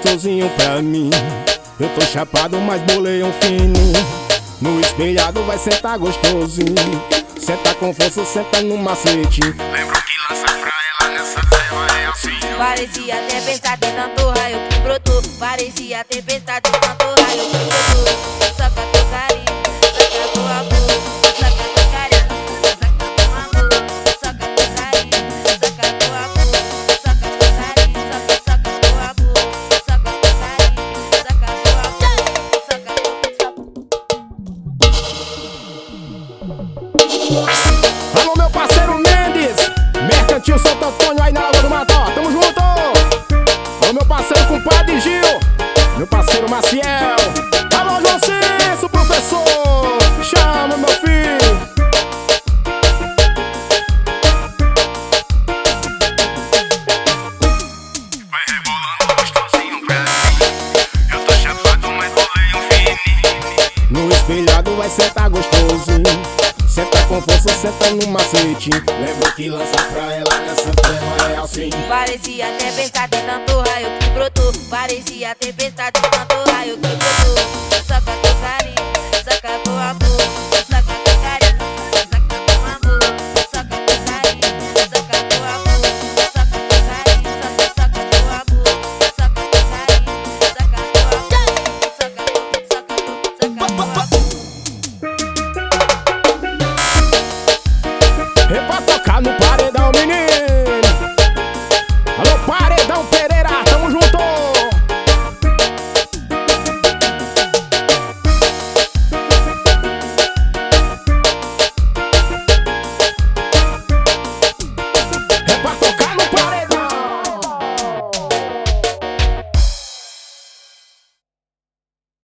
gostosinho pra mim. Eu tô chapado, mas bolei um fino. No espelhado vai sentar gostosinho. Senta com força, senta no macete. Lembro que lança pra ela nessa tela é assim. Parecia tempestade, tanto raio que brotou. Parecia tempestade, tanto raio que brotou. Saca teu carinho, saca teu amor. Saca teu carinho, saca teu amor. Saca teu carinho, saca teu amor. Saca teu carinho, saca teu amor. Saca teu carinho, saca teu amor. Saca teu. Alô, meu parceiro Mendes, Mercantil Santo Antônio aí na Lagoa do Mató, tamo junto! Alô, meu parceiro compadre Gil, meu parceiro Maciel. Alô, João Cício, professor, chama meu filho. Vai rebolando gostosinho pra mim. Eu tô chapado, mas bolei um fininho. No espelhado vai sentar gostosinho. Senta com força, senta no macete. Lembra que lança pra ela nessa tela é assim. Parecia tempestade, tanto raio que brotou. Parecia tempestade, tanto raio que brotou. Saca teu carinho, saca teu amor. Saca teu carinho, saca teu amor. Saca teu carinho, saca teu amor. Saca teu carinho, saca teu amor. Saca teu carinho, saca teu amor. Saca teu amor. É pra tocar no paredão, menino. Alô, Paredão Pereira, tamo junto. É pra tocar